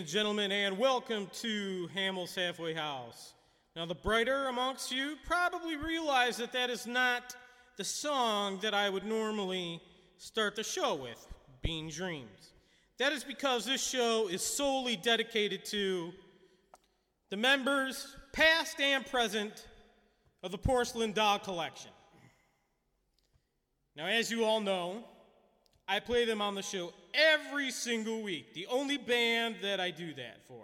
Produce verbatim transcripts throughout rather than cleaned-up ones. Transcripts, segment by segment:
gentlemen, and welcome to Hamill's Halfway House. Now, the brighter amongst you probably realize that that is not the song that I would normally start the show with, being Dreams. That is because this show is solely dedicated to the members, past and present, of the Porcelain Doll Collection. Now, as you all know, I play them on the show every single week, the only band that I do that for.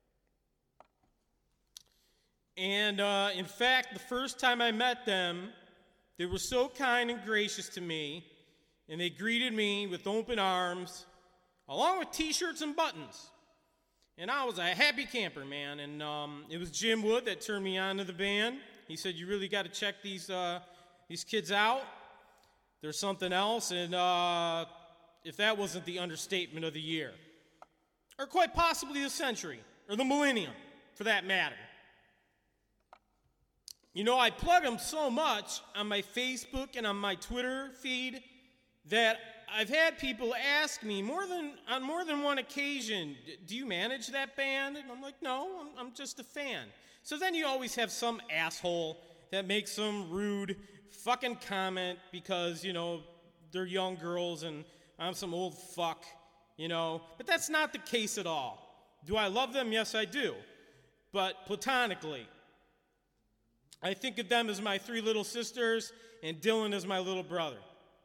And uh, in fact, the first time I met them, they were so kind and gracious to me, and they greeted me with open arms, along with t-shirts and buttons. And I was a happy camper, man. And um, it was Jim Wood that turned me on to the band. He said, you really got to check these uh, these kids out. There's something else, and uh, if that wasn't the understatement of the year, or quite possibly the century, or the millennium, for that matter. You know, I plug them so much on my Facebook and on my Twitter feed that I've had people ask me more than on more than one occasion, do you manage that band? And I'm like, no, I'm, I'm just a fan. So then you always have some asshole that makes some rude fucking comment because, you know, they're young girls and I'm some old fuck, you know. But that's not the case at all. Do I love them? Yes, I do. But platonically, I think of them as my three little sisters and Dylan as my little brother.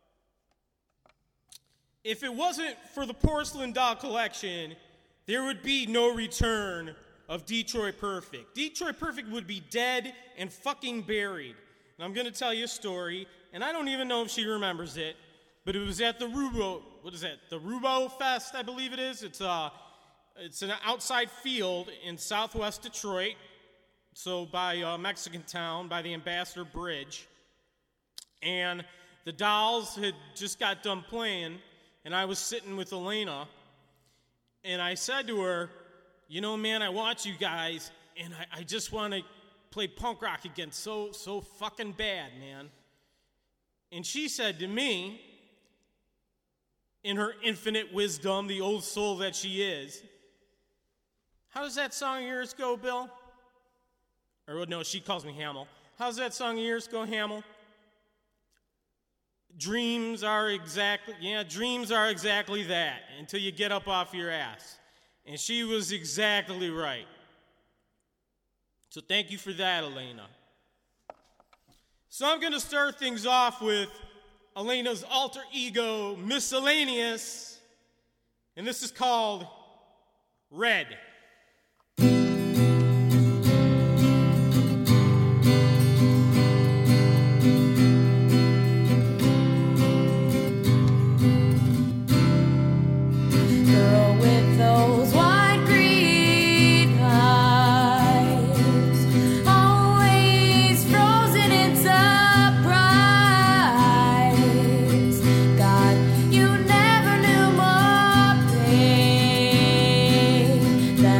If it wasn't for the Porcelain Doll Collection, there would be no return of Detroit Perfect. Detroit Perfect would be dead and fucking buried. And I'm going to tell you a story, and I don't even know if she remembers it, but it was at the Rubo, what is that, the Rubo Fest, I believe it is. It's, uh, it's an outside field in southwest Detroit, so by uh, Mexican Town, by the Ambassador Bridge. And the Dolls had just got done playing, and I was sitting with Elena, and I said to her, you know, man, I watch you guys, and I, I just want to play punk rock again so, so fucking bad, man. And she said to me, in her infinite wisdom, the old soul that she is, how does that song of yours go, Bill? Or no, she calls me Hamill. How's that song of yours go, Hamill? Dreams are exactly, yeah, dreams are exactly that until you get up off your ass. And she was exactly right. So thank you for that, Elena. So I'm going to start things off with Elena's alter ego, Miscellaneous. And this is called Red. That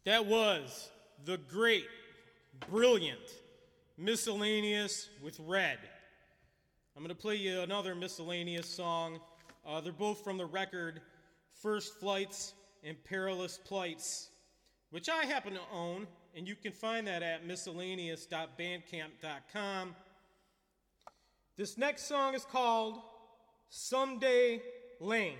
That was the great, brilliant Miscellaneous with Red. I'm going to play you another Miscellaneous song. Uh, they're both from the record First Flights and Perilous Plights, which I happen to own, and you can find that at miscellaneous dot bandcamp dot com. This next song is called Someday Lane.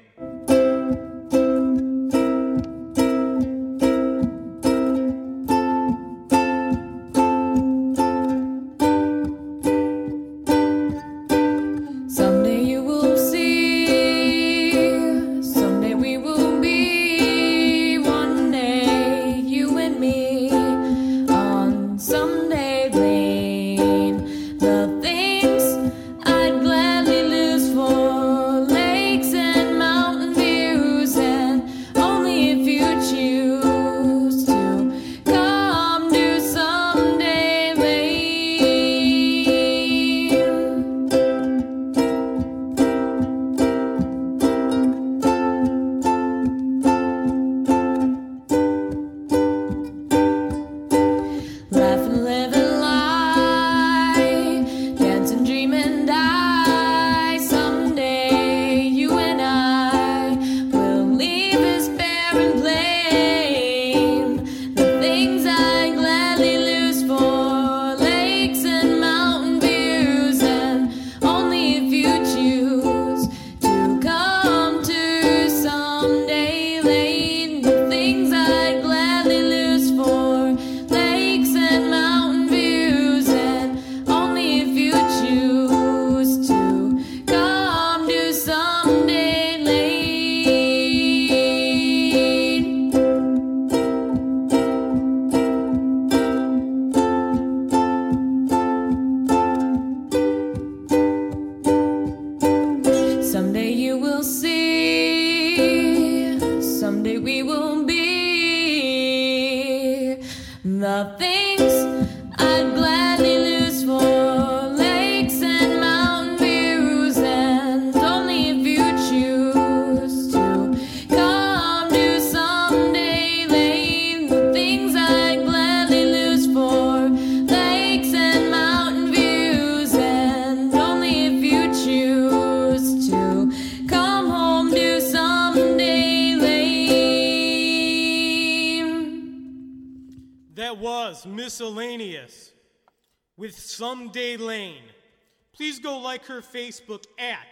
Miscellaneous with Someday Lane. Please go like her Facebook at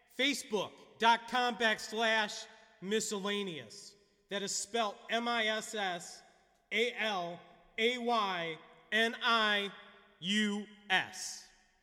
facebook.com backslash miscellaneous. That is spelled M I S S A L A Y N I U S.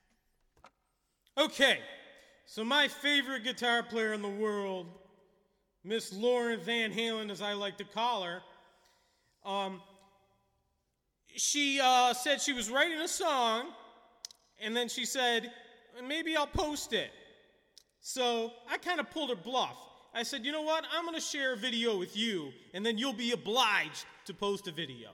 Okay, so my favorite guitar player in the world, Miss Lauren Van Halen, as I like to call her, um, she uh, said she was writing a song, and then she said, maybe I'll post it. So I kind of pulled her bluff. I said, you know what? I'm going to share a video with you, and then you'll be obliged to post a video.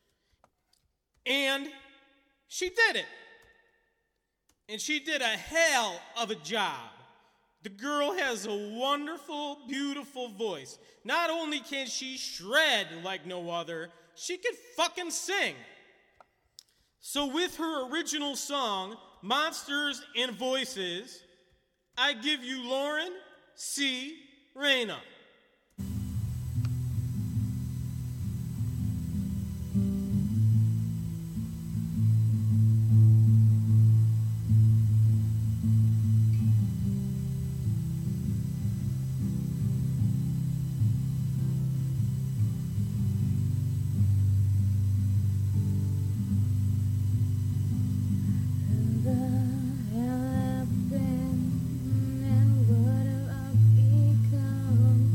And she did it. And she did a hell of a job. The girl has a wonderful, beautiful voice. Not only can she shred like no other, she can fucking sing. So with her original song, Monsters and Voices, I give you Lauren C. Reyna. Come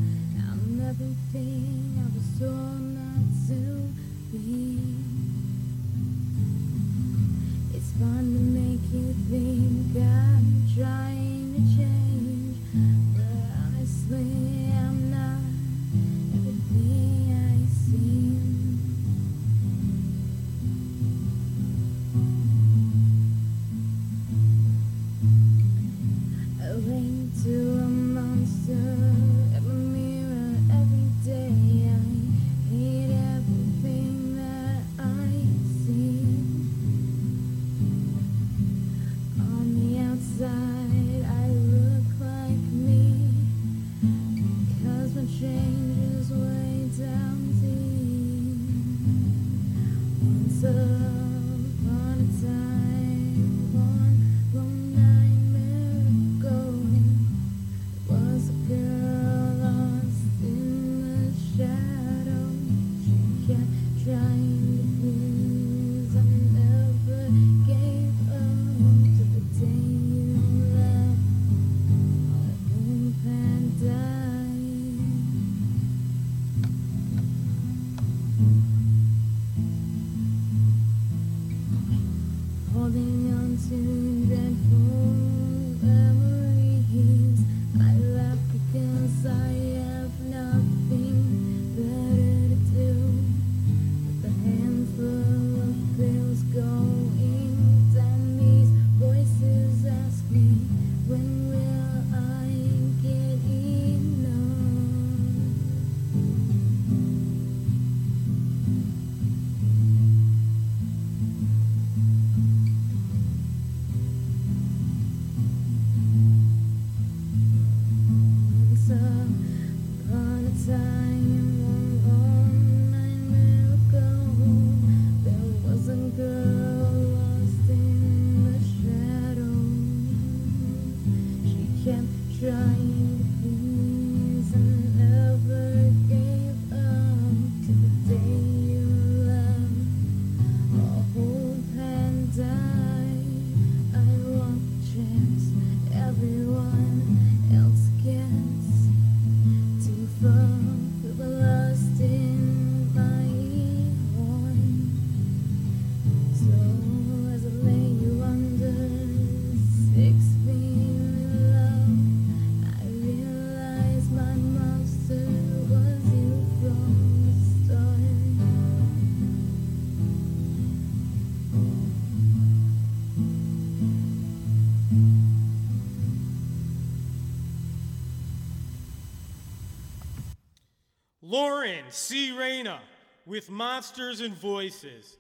Lauren C. Reyna with Monsters and Voices.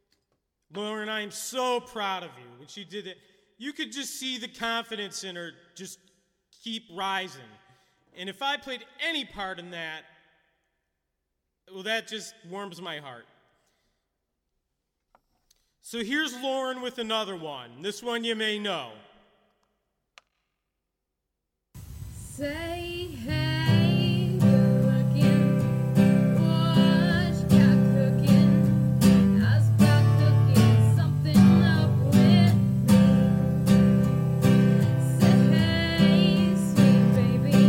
Lauren, I am so proud of you. When she did it, you could just see the confidence in her just keep rising. And if I played any part in that, well, that just warms my heart. So here's Lauren with another one. This one you may know. Say hey, good looking. What you got cooking? I was about cooking something up with me. Say hey, sweet baby.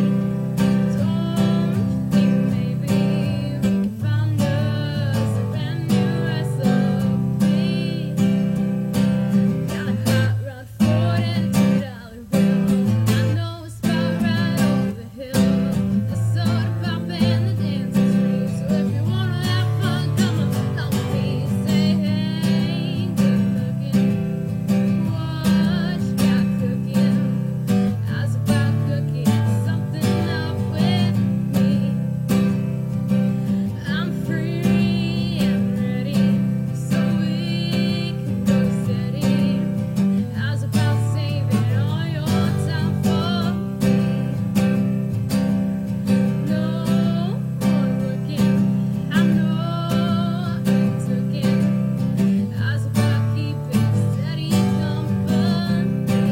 Don't think maybe we can find us a brand new recipe. Got a hot rod Ford and a two dollar bill. I know a spot right over the hill. The soda pop and the dancing free. So if you wanna have fun, come on, come with me. Say hey, good looking. What you got cooking? I was about cooking something up with me. I'm free and ready, so we can go steady. I was about saving all your time for me. No more looking, I know I took it. I was about keeping steady company.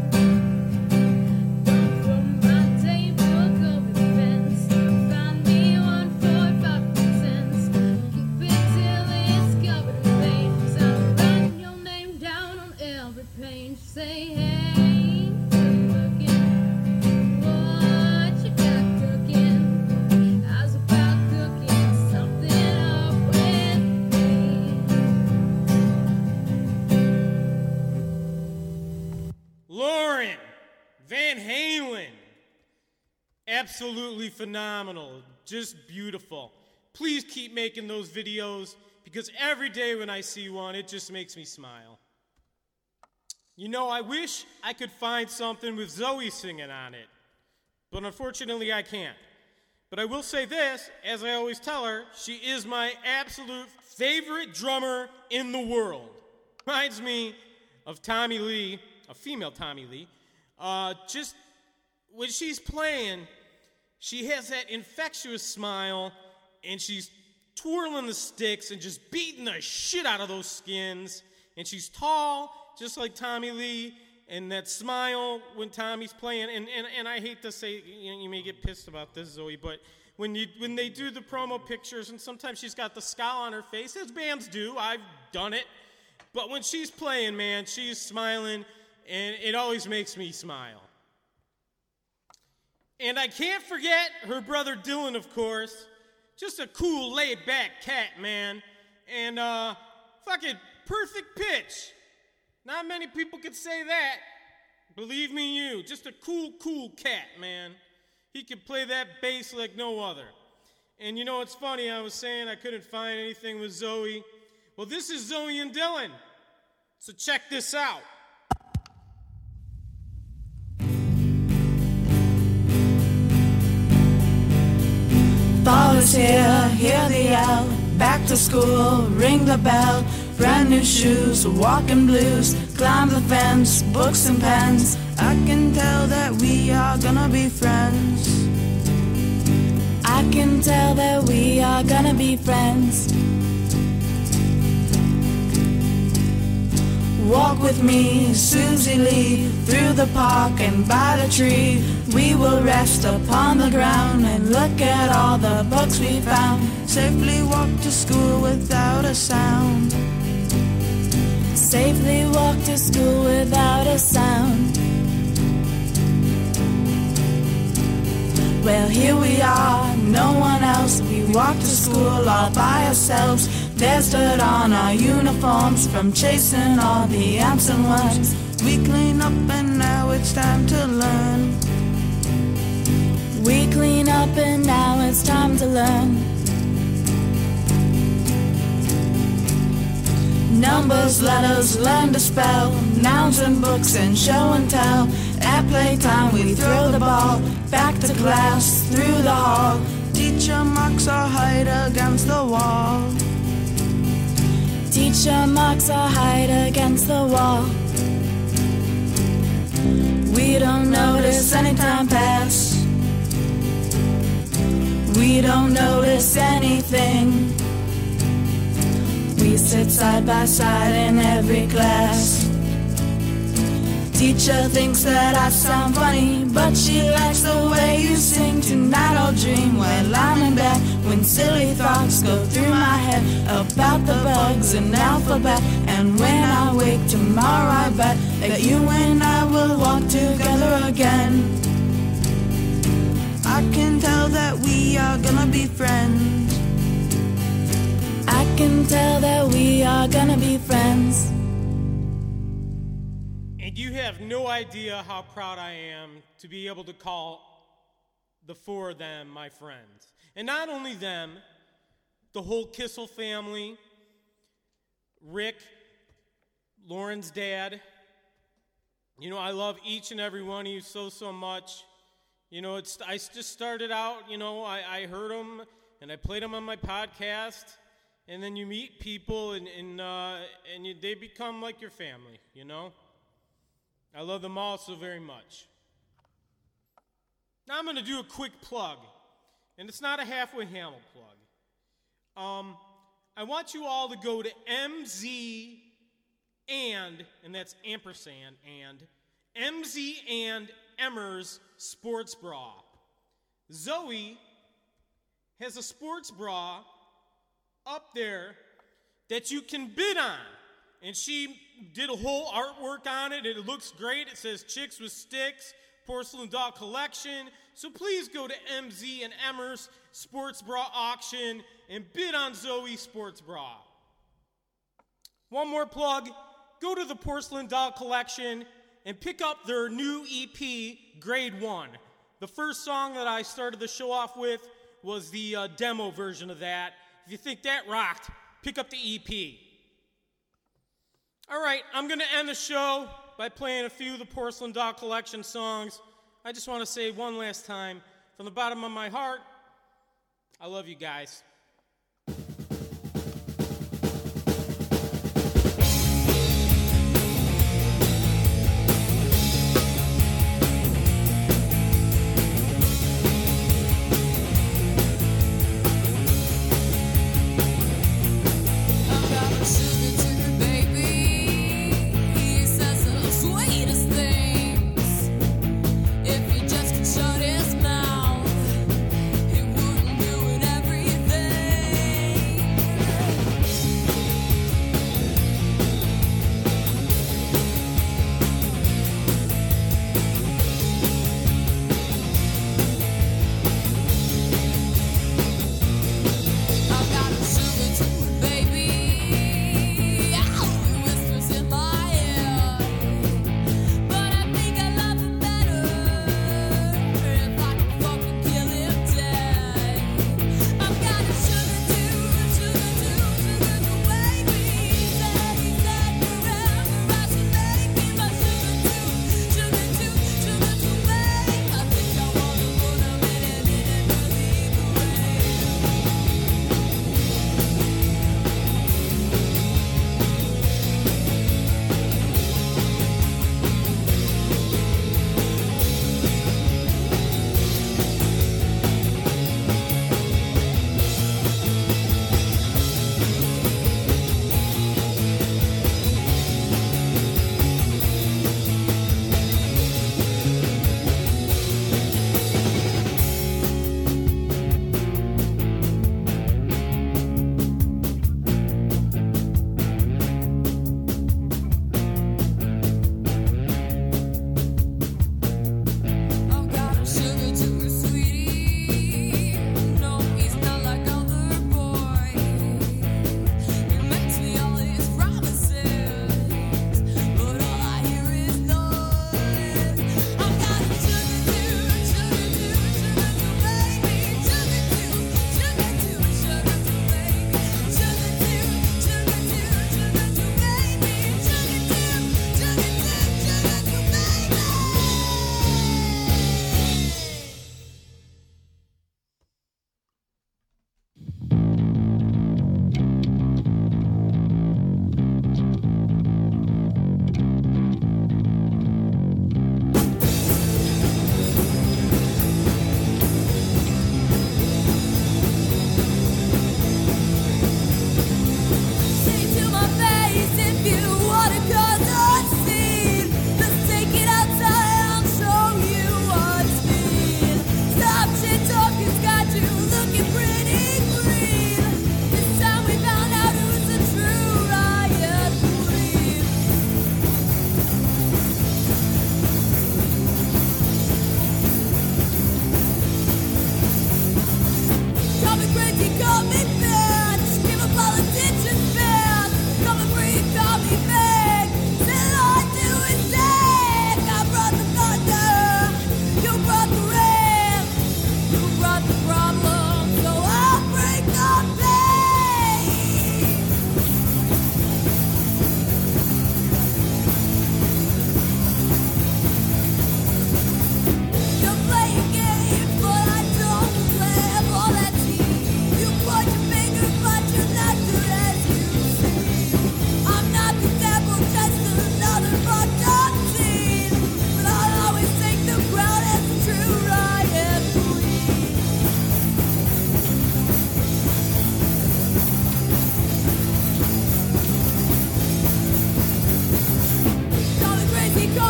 Don't throw my daybook over the fence. Find me one for five cents. Keep it till it's covered in paint. 'Cause I'm writing your name down on every page. Say hey, good looking. What you got cooking? I was about cooking something up with me. Lauren Van Halen. Absolutely phenomenal. Just beautiful. Please keep making those videos because every day when I see one, it just makes me smile. You know, I wish I could find something with Zoe singing on it, but unfortunately I can't. But I will say this, as I always tell her, she is my absolute favorite drummer in the world. Reminds me of Tommy Lee, a female Tommy Lee. Uh, just when she's playing, she has that infectious smile, and she's twirling the sticks and just beating the shit out of those skins. And she's tall, just like Tommy Lee, and that smile when Tommy's playing. And, and, and I hate to say, you know, you may get pissed about this, Zoe, but when you when they do the promo pictures, and sometimes she's got the scowl on her face, as bands do, I've done it. But when she's playing, man, she's smiling, and it always makes me smile. And I can't forget her brother Dylan, of course. Just a cool, laid-back cat, man. And, uh, fucking perfect pitch. Not many people could say that. Believe me, you. Just a cool, cool cat, man. He could play that bass like no other. And you know what's funny? I was saying I couldn't find anything with Zoe. Well, this is Zoe and Dylan. So check this out. Fall is here, hear the yell. Back to school, ring the bell. Brand new shoes, walking blues. Climb the fence, books and pens. I can tell that we are gonna be friends. I can tell that we are gonna be friends. Walk with me, Susie Lee, through the park and by the tree. We will rest upon the ground and look at all the books we found. Safely walk to school without a sound. Safely walk to school without a sound. Well, here we are, no one else. We walk to school all by ourselves. There's dirt on our uniforms from chasing all the ants and worms. We clean up and now it's time to learn. We clean up and now it's time to learn. Numbers, letters, learn to spell. Nouns and books and show and tell. At playtime we throw the ball back to class, through the hall. Teacher marks our height against the wall. Teacher marks our height against the wall. We don't notice any time pass. We don't notice anything. We sit side by side in every class. Teacher thinks that I sound funny, but she likes the way you sing. Tonight I'll dream while I'm in bed, when silly thoughts go through my head about the bugs and alphabet. And when I wake tomorrow I bet that you and I will walk together again. I can tell that we are gonna be friends. I can tell that we are gonna be friends. And you have no idea how proud I am to be able to call the four of them my friends. And not only them, the whole Kissel family, Rick, Lauren's dad. You know, I love each and every one of you so, so much. You know, it's I just started out, you know, I, I heard them and I played them on my podcast. And then you meet people and, and, uh, and you, they become like your family, you know? I love them all so very much. Now I'm going to do a quick plug, and it's not a halfway Hamel plug. Um, I want you all to go to M Z and, and that's ampersand, and, M Z and Emmer's sports bra. Zoe has a sports bra up there that you can bid on. And she did a whole artwork on it. It looks great. It says Chicks with Sticks, Porcelain Doll Collection. So please go to M Z and Emmer's sports bra auction and bid on Zoe's sports bra. One more plug. Go to the Porcelain Doll Collection and pick up their new E P, Grade One. The first song that I started the show off with was the uh, demo version of that. If you think that rocked, pick up the E P. All right, I'm going to end the show by playing a few of the Porcelain Doll Collection songs. I just want to say one last time, from the bottom of my heart, I love you guys.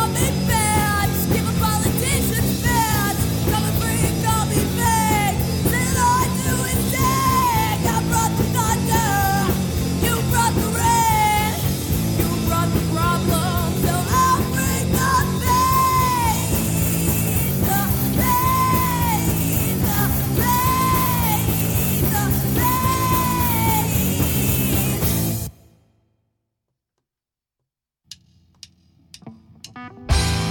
Thank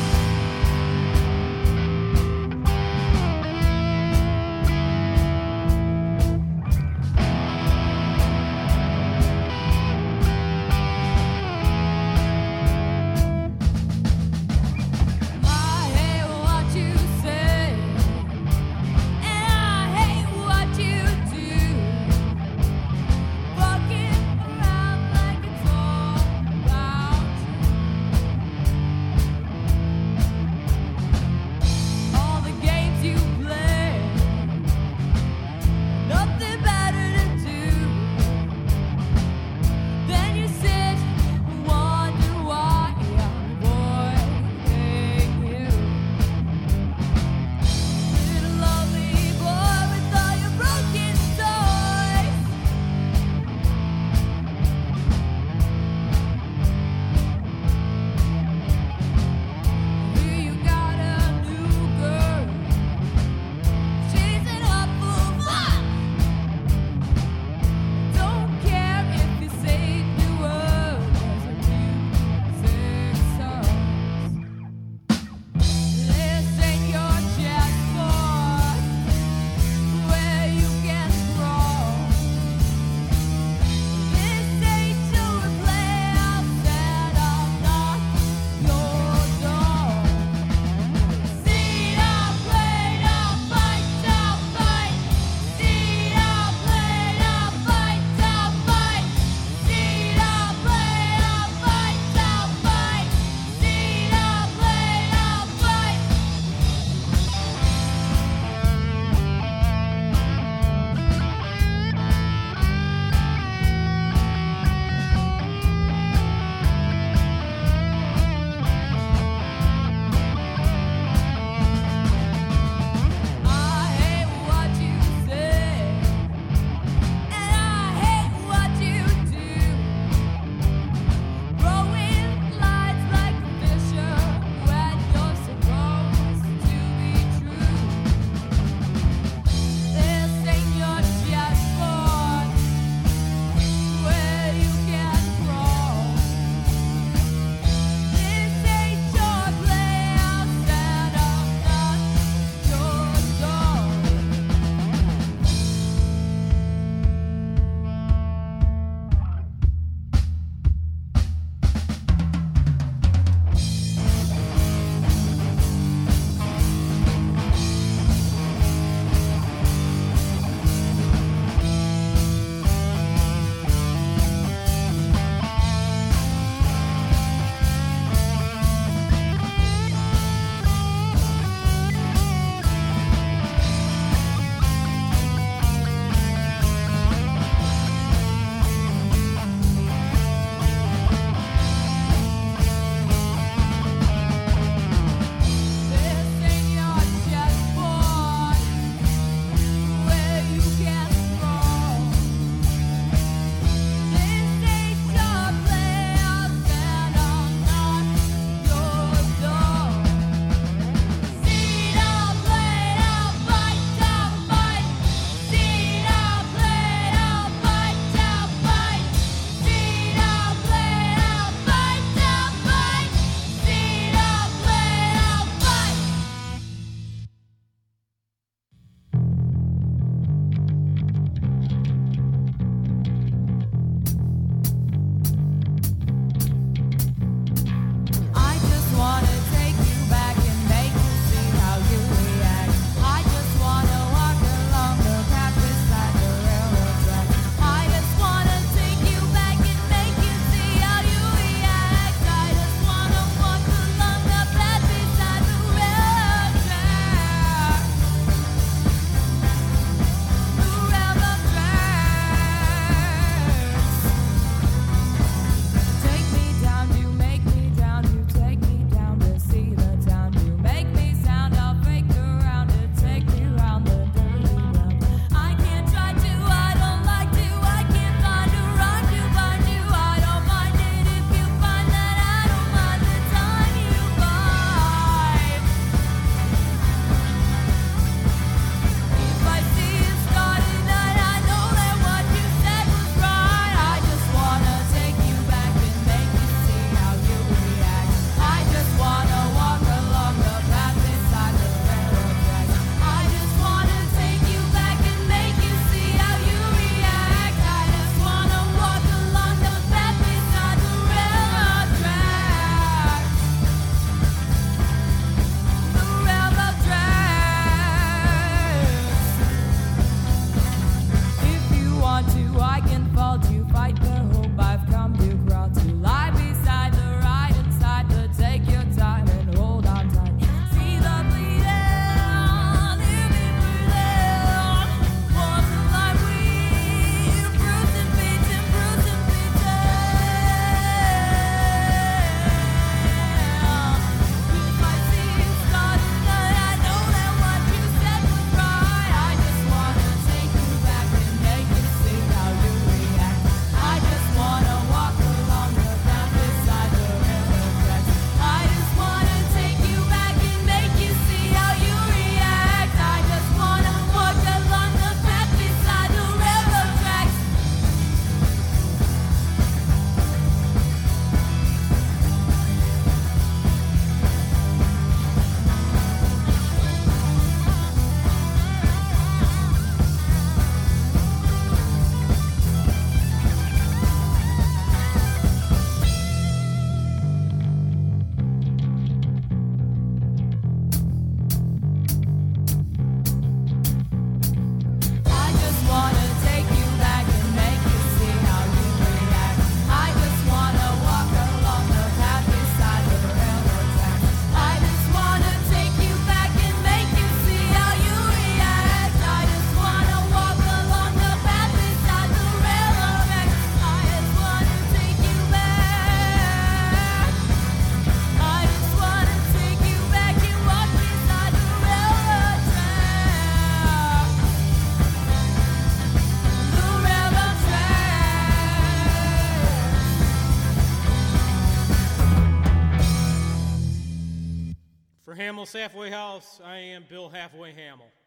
Hamill's Halfway House, I am Bill Halfway Hamill.